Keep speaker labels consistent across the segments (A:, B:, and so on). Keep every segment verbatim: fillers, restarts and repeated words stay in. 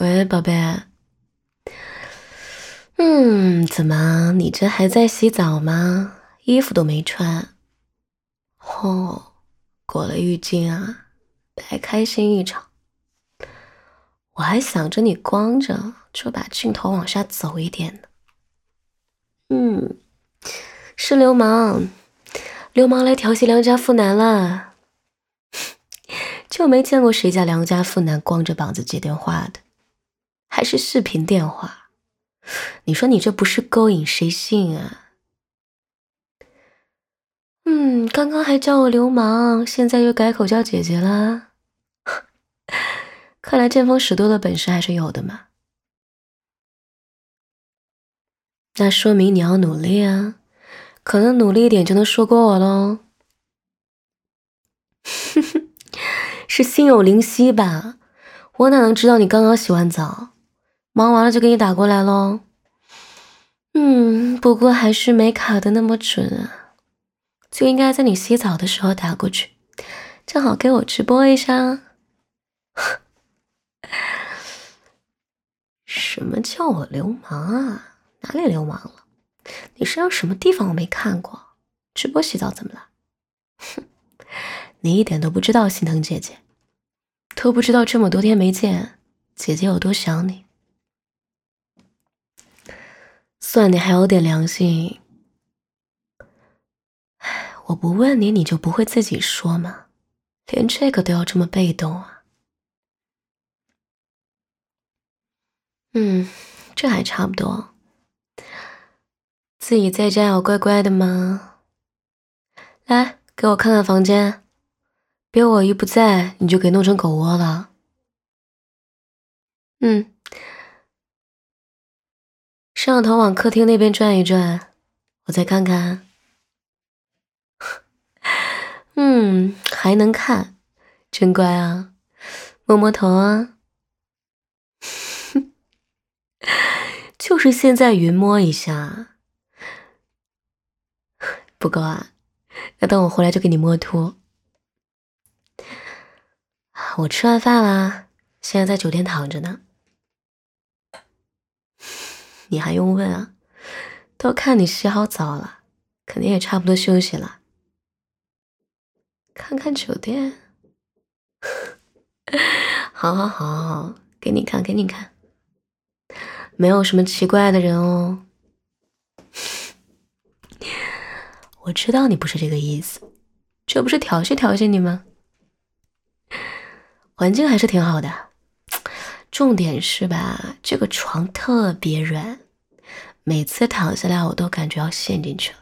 A: 喂，宝贝。嗯，怎么，你这还在洗澡吗？衣服都没穿。哦，裹了浴巾啊，白开心一场。我还想着你光着，就把镜头往下走一点呢。嗯，是流氓，流氓来调戏良家妇男了。就没见过谁家良家妇男光着膀子接电话的，还是视频电话。你说你这不是勾引谁信啊？嗯，刚刚还叫我流氓，现在又改口叫姐姐了。看来见风使舵的本事还是有的嘛。那说明你要努力啊，可能努力一点就能说过我咯。是心有灵犀吧？我哪能知道你刚刚洗完澡，忙完了就给你打过来咯。嗯，不过还是没卡得那么准啊，就应该在你洗澡的时候打过去，正好给我直播一下。什么叫我流氓啊？哪里流氓了？你身上什么地方我没看过？直播洗澡怎么了？哼，你一点都不知道心疼姐姐，都不知道这么多天没见，姐姐有多想你。算你还有点良心。我不问你，你就不会自己说吗？连这个都要这么被动啊？嗯，这还差不多。自己在家有乖乖的吗？来，给我看看房间，别我一不在你就给弄成狗窝了。嗯，摄像头往客厅那边转一转，我再看看。嗯，还能看，真乖啊，摸摸头啊。就是现在云摸一下，不够啊？那等我回来就给你摸秃。我吃完饭啦，现在在酒店躺着呢。你还用问啊？都看你洗好澡了，肯定也差不多休息了。看看酒店。好好好，给你看给你看，没有什么奇怪的人哦。我知道你不是这个意思，这不是调戏调戏你吗？环境还是挺好的，重点是吧，这个床特别软，每次躺下来我都感觉要陷进去了。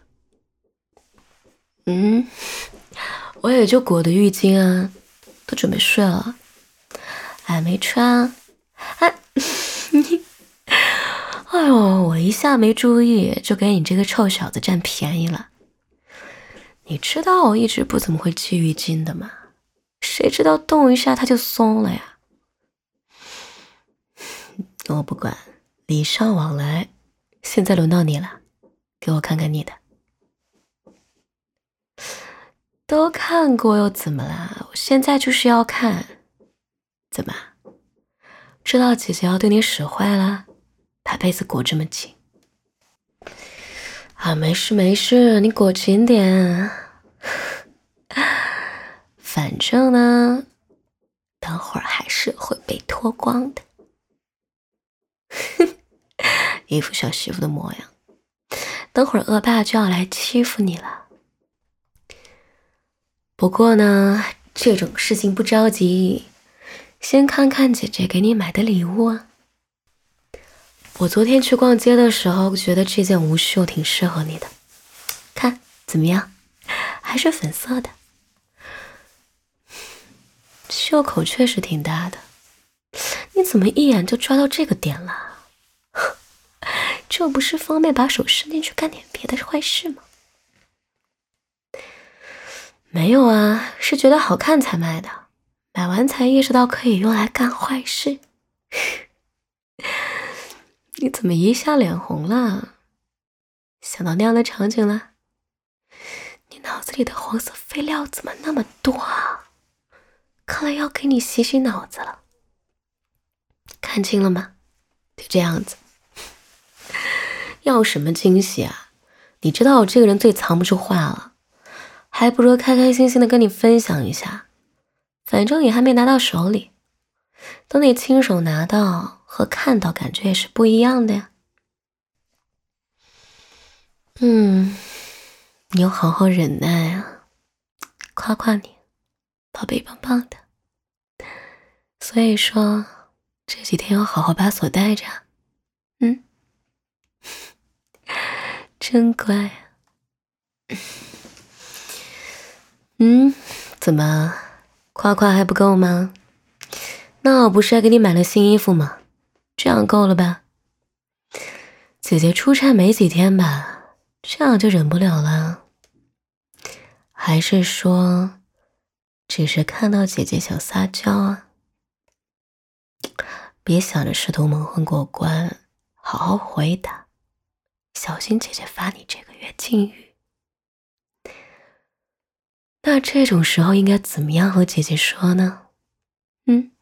A: 嗯，我也就裹的浴巾啊，都准备睡了，还没穿。哎，你，哎呦，我一下没注意，就给你这个臭小子占便宜了。你知道我一直不怎么会系浴巾的吗？谁知道动一下它就松了呀。我不管，礼尚往来，现在轮到你了，给我看看你的。都看过又怎么啦？我现在就是要看。怎么，知道姐姐要对你使坏了，把被子裹这么紧？啊，没事没事，你裹紧点。反正呢，等会儿还是会被脱光的。一副小媳妇的模样，等会儿恶霸就要来欺负你了。不过呢，这种事情不着急，先看看姐姐给你买的礼物啊。我昨天去逛街的时候，觉得这件无袖挺适合你的，看怎么样？还是粉色的，袖口确实挺大的。你怎么一眼就抓到这个点了？这不是方便把手伸进去干点别的坏事吗？没有啊，是觉得好看才买的，买完才意识到可以用来干坏事。你怎么一下脸红了？想到那样的场景了？你脑子里的黄色废料怎么那么多啊？看来要给你洗洗脑子了。看看清了吗？就这样子。要什么惊喜啊？你知道我这个人最藏不住话了，还不如开开心心的跟你分享一下。反正你还没拿到手里，等你亲手拿到和看到感觉也是不一样的呀。嗯，你要好好忍耐啊，夸夸你，宝贝棒棒的。所以说这几天要好好把锁带着。嗯，真乖啊。嗯，怎么夸夸还不够吗？那我不是还给你买了新衣服吗？这样够了吧？姐姐出差没几天吧，这样就忍不了了。还是说只是看到姐姐想撒娇啊？别想着试图蒙混过关，好好回答，小心姐姐罚你这个月禁欲。那这种时候应该怎么样和姐姐说呢？嗯，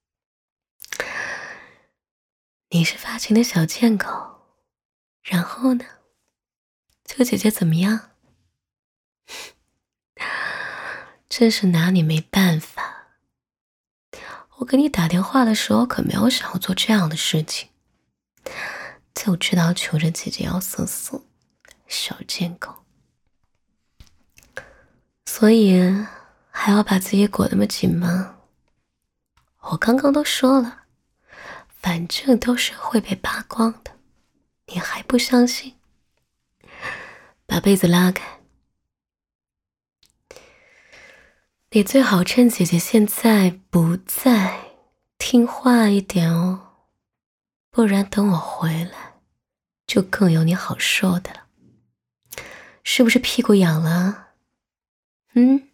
A: 你是发情的小贱狗，然后呢，就姐姐怎么样？真是拿你没办法。我给你打电话的时候可没有想要做这样的事情，就知道求着姐姐要色色，小贱狗。所以还要把自己裹那么紧吗？我刚刚都说了，反正都是会被扒光的，你还不相信？把被子拉开，你最好趁姐姐现在不在，听话一点哦，不然等我回来，就更有你好受的了。是不是屁股痒了？嗯，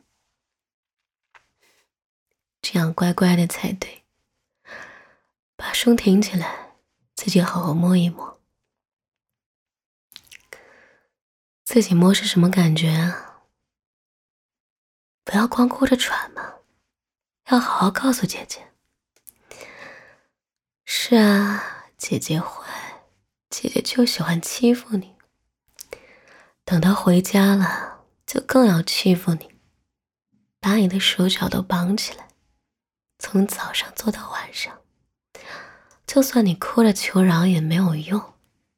A: 这样乖乖的才对。把胸挺起来，自己好好摸一摸。自己摸是什么感觉啊？不要光顾着喘嘛，要好好告诉姐姐。是啊，姐姐坏，姐姐就喜欢欺负你。等她回家了，就更要欺负你，把你的手脚都绑起来，从早上做到晚上，就算你哭着求饶也没有用。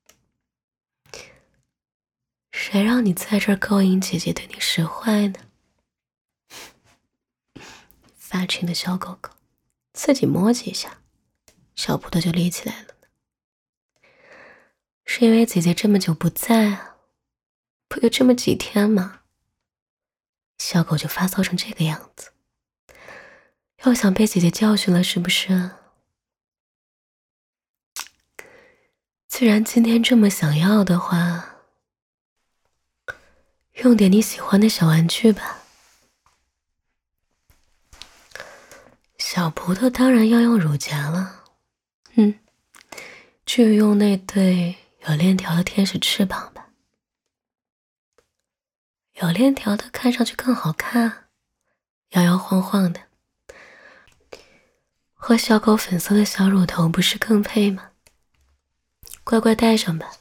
A: 谁让你在这儿勾引姐姐对你使坏呢？发情的小狗狗，自己摸几下，小骨头就立起来了呢。是因为姐姐这么久不在啊，不就这么几天吗？小狗就发骚成这个样子，要想被姐姐教训了是不是？既然今天这么想要的话，用点你喜欢的小玩具吧。小葡萄当然要用乳夹了，嗯，就用那对有链条的天使翅膀吧。有链条的看上去更好看，摇摇晃晃的，和小狗粉色的小乳头不是更配吗？乖乖戴上吧。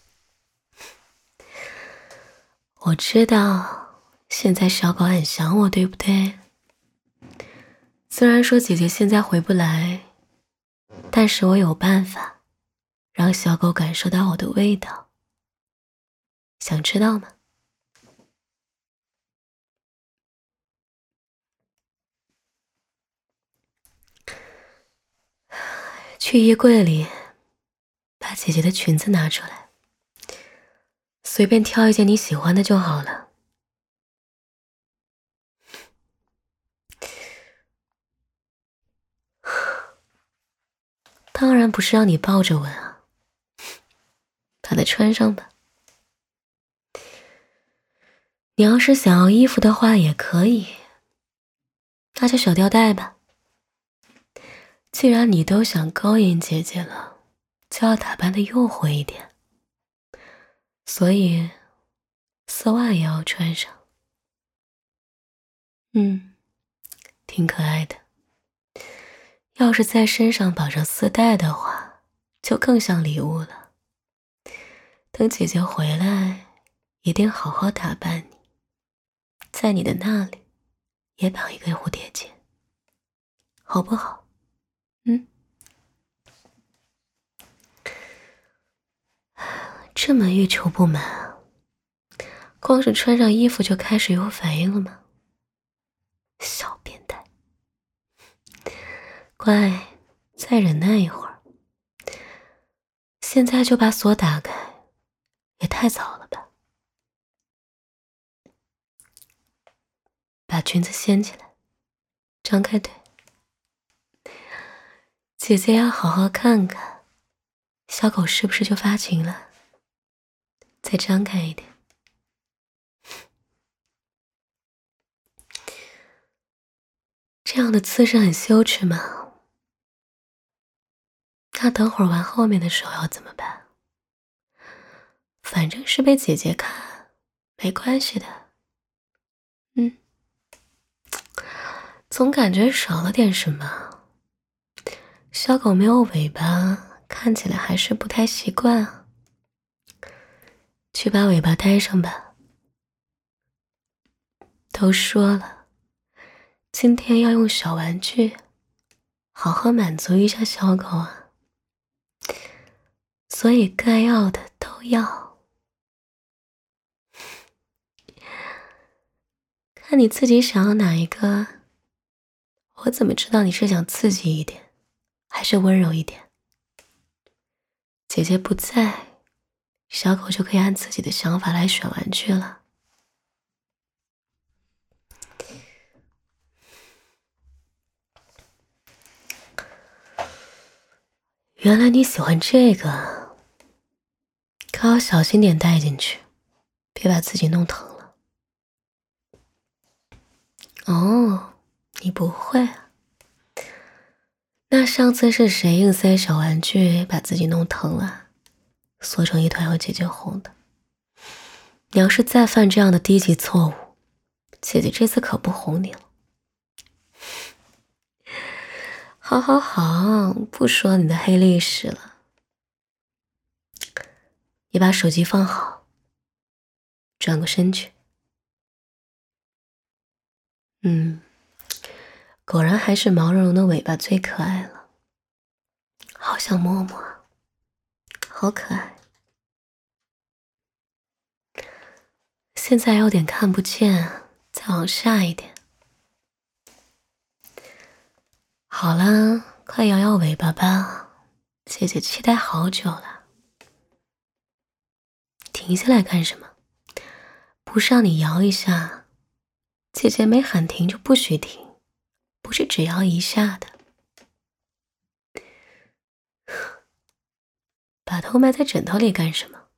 A: 我知道现在小狗很想我，对不对？虽然说姐姐现在回不来，但是我有办法让小狗感受到我的味道。想知道吗？去衣柜里把姐姐的裙子拿出来，随便挑一件你喜欢的就好了。当然不是让你抱着闻啊，把它穿上吧。你要是想要衣服的话也可以，那就小吊带吧。既然你都想勾引姐姐了，就要打扮的诱惑一点，所以丝袜也要穿上。嗯，挺可爱的。要是在身上绑上丝带的话， 就更像礼物了。等姐姐回来，一定好好打扮你，在你的那里也绑一个蝴蝶结，好不好？嗯？这么欲求不满啊，光是穿上衣服就开始有反应了吗？小变态。乖，再忍耐一会儿。现在就把锁打开，也太早了吧。把裙子掀起来，张开腿。姐姐要好好看看，小狗是不是就发情了？再张开一点。这样的姿势很羞耻吗？那等会儿玩后面的手要怎么办？反正是被姐姐看，没关系的。嗯，总感觉少了点什么。小狗没有尾巴，看起来还是不太习惯啊。去把尾巴带上吧。都说了，今天要用小玩具，好好满足一下小狗啊。所以该要的都要。看你自己想要哪一个，我怎么知道你是想刺激一点，还是温柔一点？姐姐不在，小狗就可以按自己的想法来选玩具了。原来你喜欢这个，可要小心点带进去，别把自己弄疼了。哦，你不会啊？那上次是谁硬塞小玩具把自己弄疼了，缩成一团有姐姐哄的？你要是再犯这样的低级错误，姐姐这次可不哄你了。好好好，不说你的黑历史了。你把手机放好，转过身去。嗯，果然还是毛茸茸的尾巴最可爱了，好想摸摸，好可爱。现在有点看不见，再往下一点。好啦，快摇摇尾巴吧，姐姐期待好久了。停下来干什么？不是让你摇一下，姐姐没喊停就不许停，不是只摇一下的。把头埋在枕头里干什么？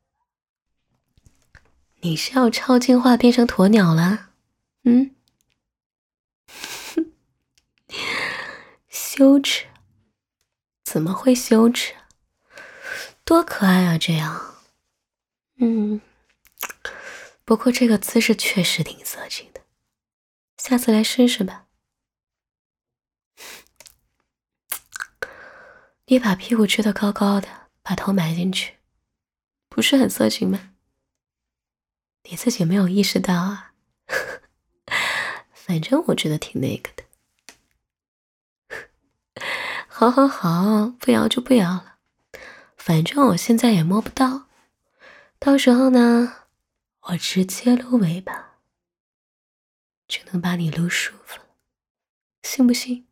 A: 你是要超进化变成鸵鸟啦？嗯？羞耻？怎么会羞耻？多可爱啊，这样。嗯，不过这个姿势确实挺色情的，下次来试试吧。你把屁股支得高高的，把头埋进去，不是很色情吗？你自己没有意识到啊？反正我觉得挺那个的。好好好，不摇就不摇了，反正我现在也摸不到，到时候呢，我直接撸尾巴，就能把你撸舒服了，信不信？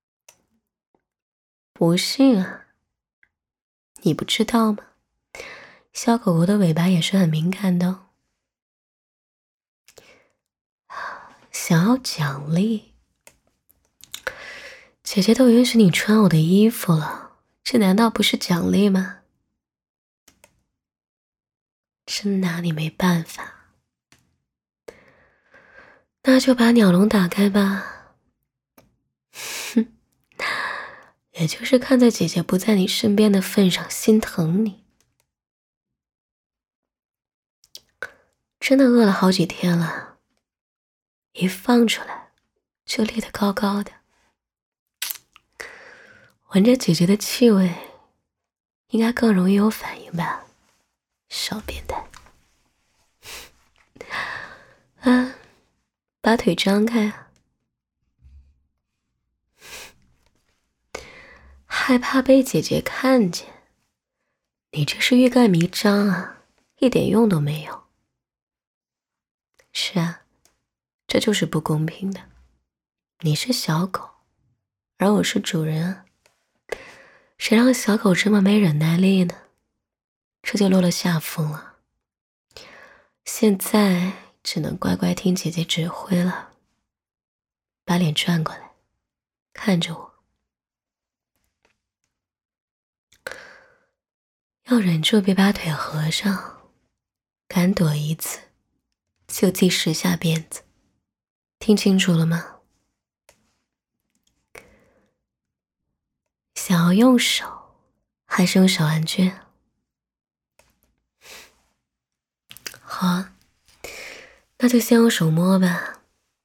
A: 不信啊？你不知道吗？小狗狗的尾巴也是很敏感的哦。想要奖励？姐姐都允许你穿我的衣服了，这难道不是奖励吗？真拿你没办法。那就把鸟笼打开吧。哼，也就是看在姐姐不在你身边的份上心疼你。真的饿了好几天了，一放出来就立得高高的。闻着姐姐的气味， 应该更容易有反应吧，小变态。啊，把腿张开啊！害怕被姐姐看见，你这是欲盖弥彰啊，一点用都没有。是啊，这就是不公平的。你是小狗，而我是主人啊，谁让小狗这么没忍耐力呢？这就落了下风了。现在只能乖乖听姐姐指挥了。把脸转过来，看着我。要忍住别把腿合上，敢躲一次就记十下鞭子，听清楚了吗？想要用手还是用小玩具？好啊，那就先用手摸吧。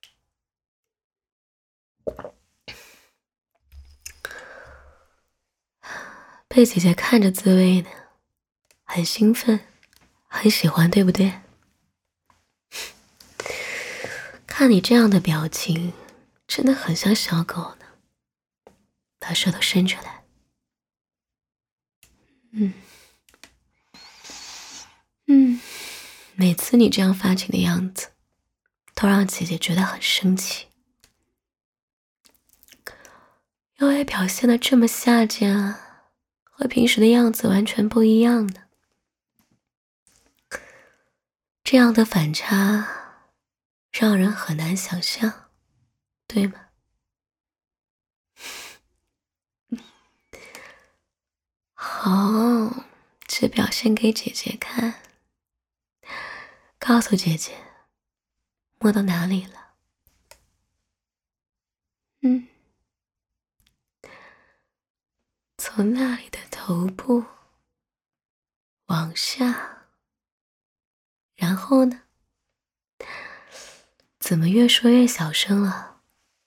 A: 被姐姐看着滋味呢，很兴奋，很喜欢，对不对？看你这样的表情，真的很像小狗呢。把舌头伸出来。嗯嗯，每次你这样发情的样子，都让姐姐觉得很生气。因为表现得这么下贱啊，和平时的样子完全不一样呢。这样的反差让人很难想象，对吗？好，只表现给姐姐看，告诉姐姐摸到哪里了。嗯，从那里的头部往下，然后呢？怎么越说越小声了？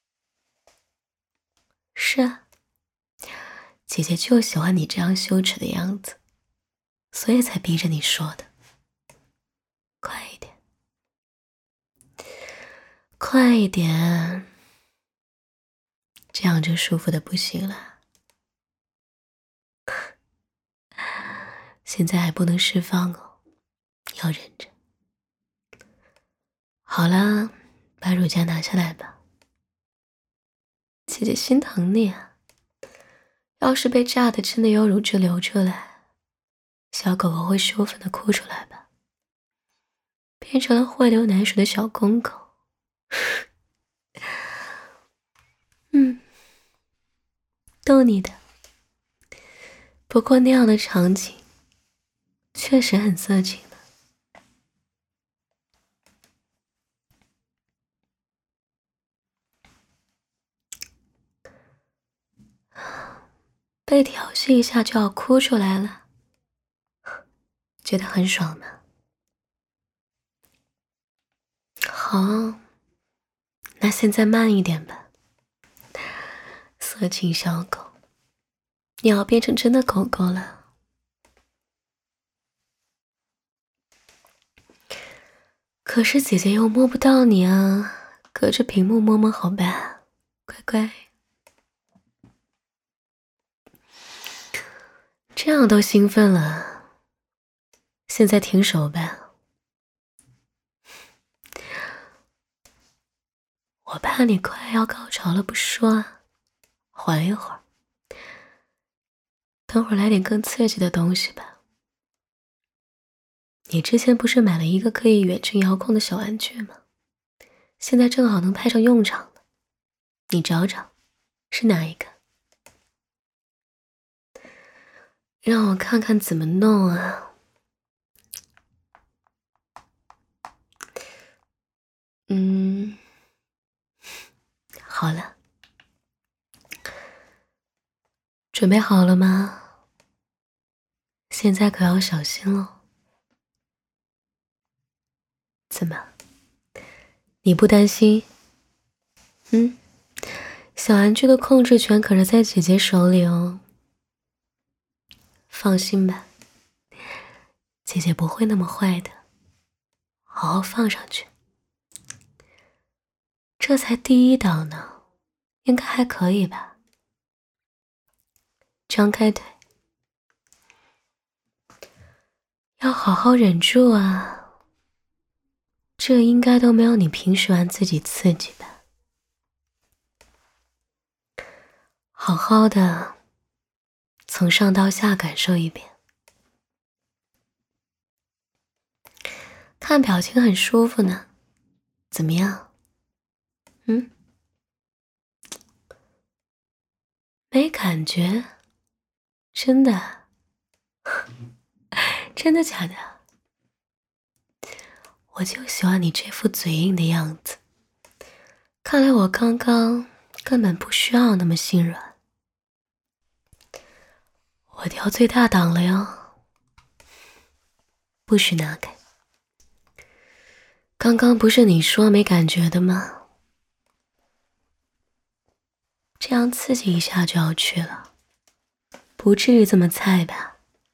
A: 是啊，姐姐就喜欢你这样羞耻的样子，所以才逼着你说的。快一点，快一点，这样就舒服的不行了。现在还不能释放哦，要忍着。好啦，把乳夹拿下来吧。姐姐心疼你啊，要是被炸的真的有乳汁流出来，小狗狗会羞愤的哭出来吧，变成了会流奶水的小公狗。嗯，逗你的。不过那样的场景确实很色情呢。被调戏一下就要哭出来了，觉得很爽吗？好，那现在慢一点吧。色情小狗，你要变成真的狗狗了。可是姐姐又摸不到你啊，隔着屏幕摸摸好吧，乖乖。这样都兴奋了，现在停手吧。我怕你快要高潮了不说啊，缓一会儿，等会儿来点更刺激的东西吧。你之前不是买了一个可以远程遥控的小玩具吗？现在正好能派上用场了，你找找，是哪一个？让我看看怎么弄啊。嗯，好了，准备好了吗？现在可要小心了。怎么？你不担心？嗯，小玩具的控制权可是在姐姐手里哦。 放心吧，姐姐不会那么坏的，好好放上去。这才第一档呢，应该还可以吧。张开腿，要好好忍住啊，这应该都没有你平时玩自己刺激吧。好好的从上到下感受一遍，看表情很舒服呢，怎么样？嗯？没感觉？真的？真的假的？我就喜欢你这副嘴硬的样子，看来我刚刚根本不需要那么心软。我调最大档了哟，不许拿开。刚刚不是你说没感觉的吗？这样刺激一下就要去了，不至于这么菜吧？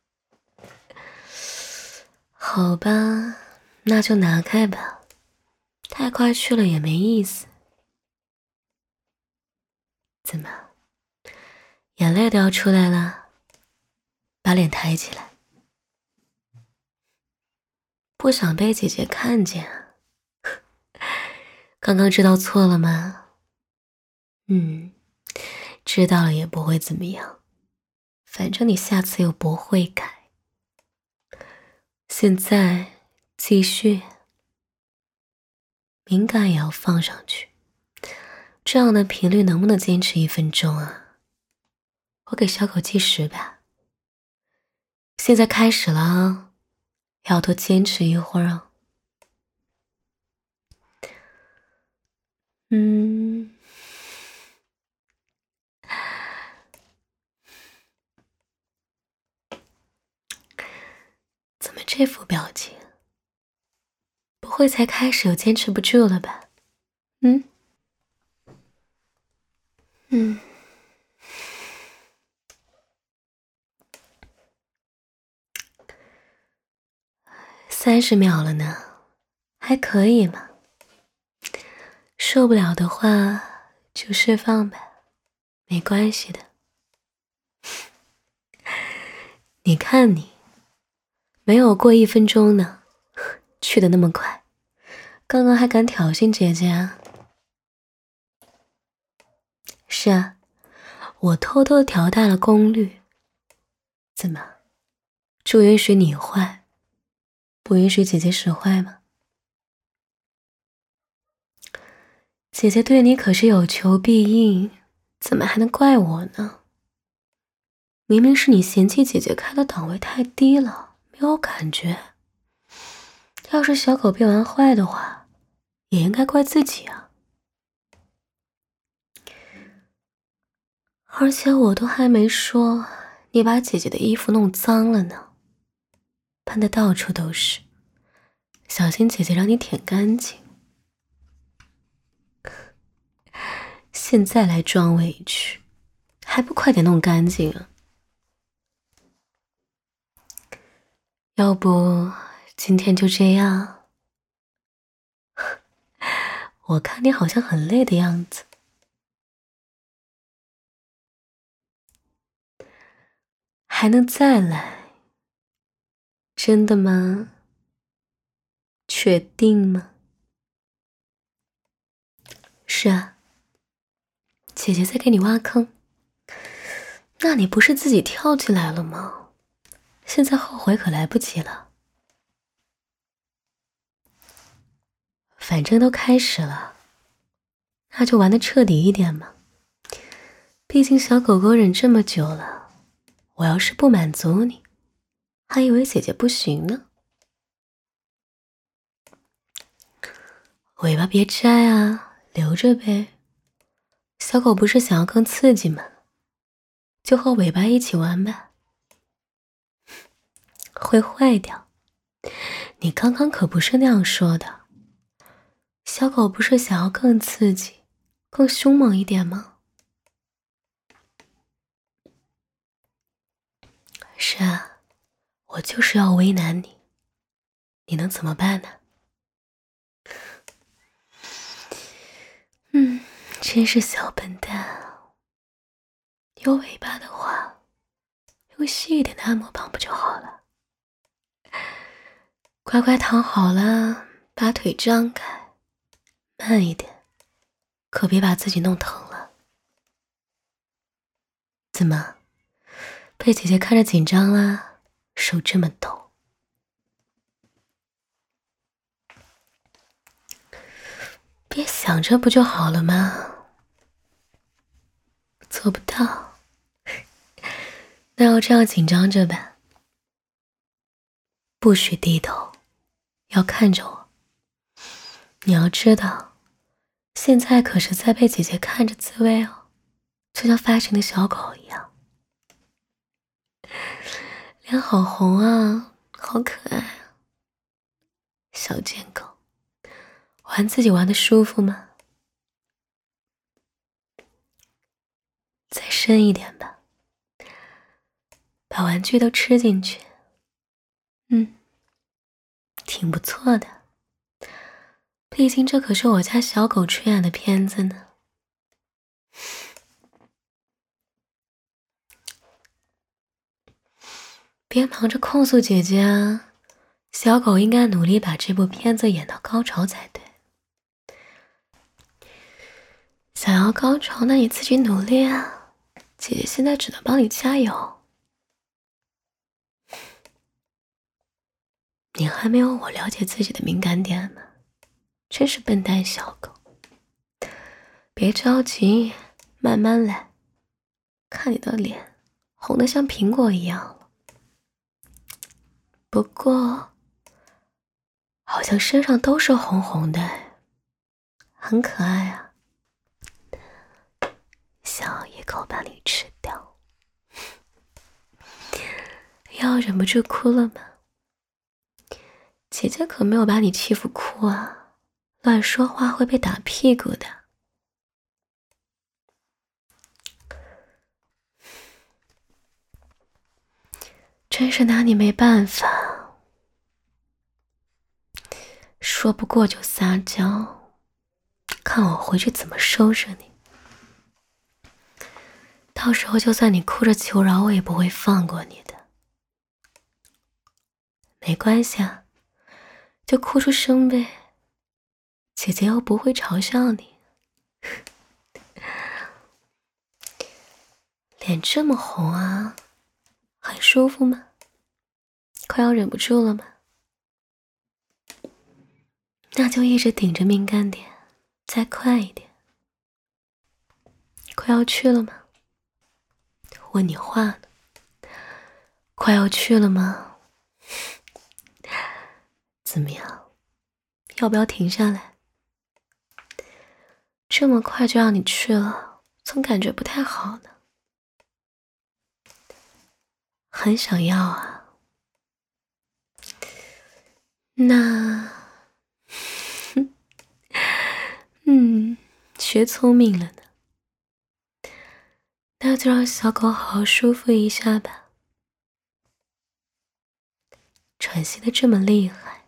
A: 好吧，那就拿开吧，太快去了也没意思。怎么，眼泪都要出来了？把脸抬起来。不想被姐姐看见啊？刚刚知道错了吗？嗯，知道了也不会怎么样，反正你下次又不会改。现在继续，敏感也要放上去。这样的频率能不能坚持一分钟啊？我给小狗计时吧。现在开始了啊，要多坚持一会儿啊。嗯，怎么这副表情？不会才开始又坚持不住了吧？嗯嗯，三十秒了呢，还可以嘛。受不了的话就释放吧，没关系的。你看你，没有过一分钟呢，去得那么快，刚刚还敢挑衅姐姐啊？是啊，我偷偷调大了功率。怎么，就允许你坏，不允许姐姐使坏吗？姐姐对你可是有求必应，怎么还能怪我呢？明明是你嫌弃姐姐开的档位太低了，没有感觉。要是小狗被玩坏的话，也应该怪自己啊。而且我都还没说，你把姐姐的衣服弄脏了呢，喷得到处都是，小心姐姐让你舔干净。现在来装委屈，还不快点弄干净啊？要不今天就这样？我看你好像很累的样子。还能再来？真的吗？确定吗？是啊，姐姐在给你挖坑。那你不是自己跳进来了吗？现在后悔可来不及了。反正都开始了，那就玩得彻底一点嘛。毕竟小狗狗忍这么久了，我要是不满足你，还以为姐姐不行呢。尾巴别摘啊，留着呗。小狗不是想要更刺激吗？就和尾巴一起玩吧。会坏掉。你刚刚可不是那样说的。小狗不是想要更刺激、更凶猛一点吗？ 是啊，我就是要为难你，你能怎么办呢？嗯，真是小笨蛋。有尾巴的话，用细一点的按摩棒不就好了？乖乖躺好了，把腿张开，慢一点，可别把自己弄疼了。怎么，被姐姐看着紧张啦？手这么抖。别想着不就好了吗？做不到，那要这样紧张着吧。不许低头，要看着我。你要知道，现在可是在被姐姐看着自慰哦，就像发情的小狗一样。脸好红啊，好可爱啊。小贱狗，玩自己玩的舒服吗？再深一点吧，把玩具都吃进去。嗯，挺不错的。毕竟这可是我家小狗吹演的片子呢。别忙着控诉姐姐啊，小狗应该努力把这部片子演到高潮才对。想要高潮，那你自己努力啊，姐姐现在只能帮你加油。你还没有我了解自己的敏感点呢，真是笨蛋小狗。别着急，慢慢来。看你的脸红得像苹果一样了，不过好像身上都是红红的，很可爱啊。想要一口把你吃掉，要忍不住哭了吗？姐姐可没有把你欺负哭啊，乱说话会被打屁股的。真是拿你没办法，说不过就撒娇，看我回去怎么收拾你。到时候就算你哭着求饶，我也不会放过你的。没关系啊，就哭出声呗，姐姐又不会嘲笑你。脸这么红啊，很舒服吗？快要忍不住了吗？那就一直顶着敏感点，再快一点。快要去了吗？问你话呢。快要去了吗？怎么样？要不要停下来？这么快就让你去了，总感觉不太好呢。很想要啊。那嗯，学聪明了呢。那就让小狗好好舒服一下吧。喘息的这么厉害，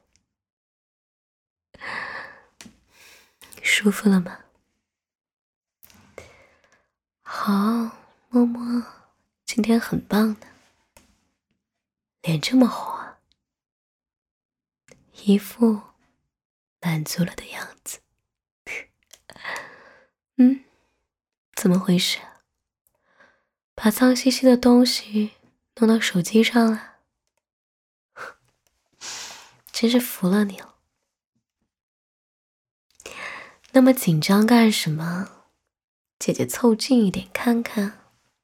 A: 舒服了吗？好，摸摸，今天很棒的。脸这么红啊，一副满足了的样子。嗯，怎么回事？把脏兮兮的东西弄到手机上了？真是服了你了。那么紧张干什么？姐姐凑近一点看看。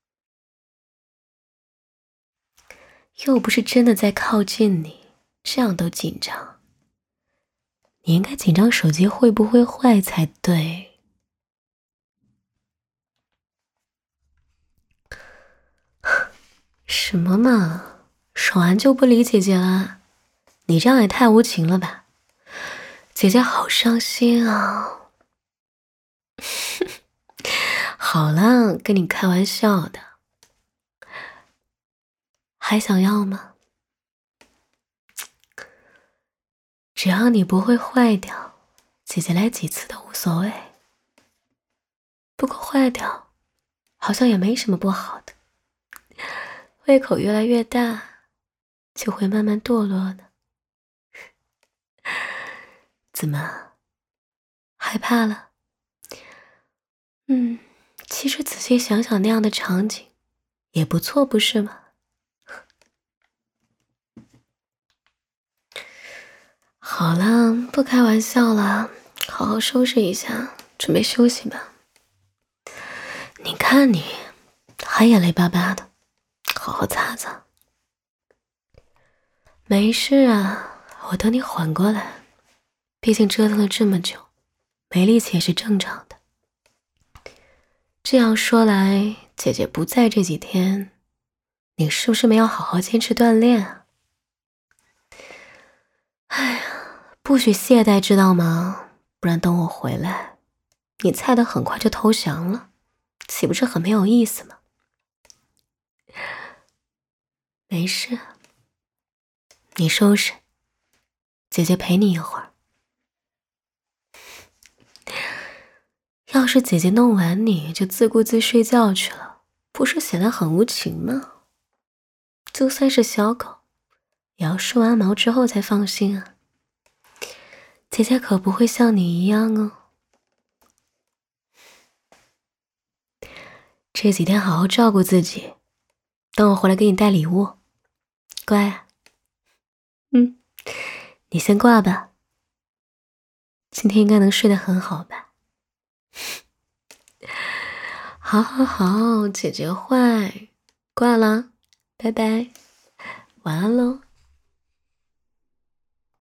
A: 又不是真的在靠近你，这样都紧张。你应该紧张手机会不会坏才对。什么嘛，爽完就不理姐姐啦？你这样也太无情了吧。姐姐好伤心啊。好了，跟你开玩笑的。 还想要吗？只要你不会坏掉，姐姐来几次都无所谓。不过坏掉好像也没什么不好的，胃口越来越大，就会慢慢堕落的。怎么，害怕了？嗯，其实仔细想想，那样的场景也不错，不是吗？好了，不开玩笑了，好好收拾一下，准备休息吧。你看你，还眼泪巴巴的，好好擦擦。没事啊，我等你缓过来。毕竟折腾了这么久，没力气也是正常的。这样说来，姐姐不在这几天，你是不是没有好好坚持锻炼啊？哎呀，不许懈怠，知道吗？不然等我回来，你菜的很快就投降了，岂不是很没有意思吗？没事，你收拾，姐姐陪你一会儿。要是姐姐弄完你就自顾自睡觉去了，不是显得很无情吗？就算是小狗，也要梳完毛之后才放心啊。姐姐可不会像你一样哦。这几天好好照顾自己，等我回来给你带礼物。乖啊。嗯，你先挂吧。今天应该能睡得很好吧？好好好，姐姐坏，挂了，拜拜，晚安喽。